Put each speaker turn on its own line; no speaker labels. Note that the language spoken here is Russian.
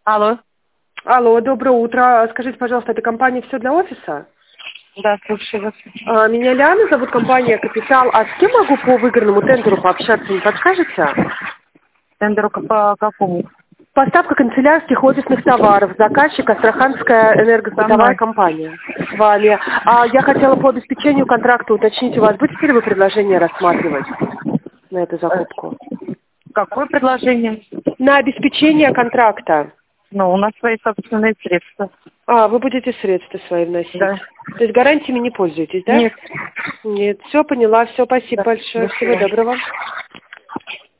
Алло.
Алло, доброе утро. Скажите, пожалуйста, это компания «Все для офиса»?
Да, слушаю вас.
Меня Лиана зовут, компания «Капитал». А с кем могу по выигранному тендеру пообщаться, не подскажете?
Тендеру по какому?
Поставка канцелярских офисных товаров. Заказчик Астраханская
Со
энергосбытовая
мной.
компания. С вами. Я хотела по обеспечению контракта уточнить, у вас будете ли вы предложение рассматривать на эту закупку?
Какое предложение?
На обеспечение контракта.
Ну, у нас свои собственные средства.
Вы будете средства свои вносить.
Да.
То есть гарантиями не пользуетесь, да?
Нет.
Нет. Все поняла. Все, спасибо
Да.
большое.
До
Всего
свидания.
доброго.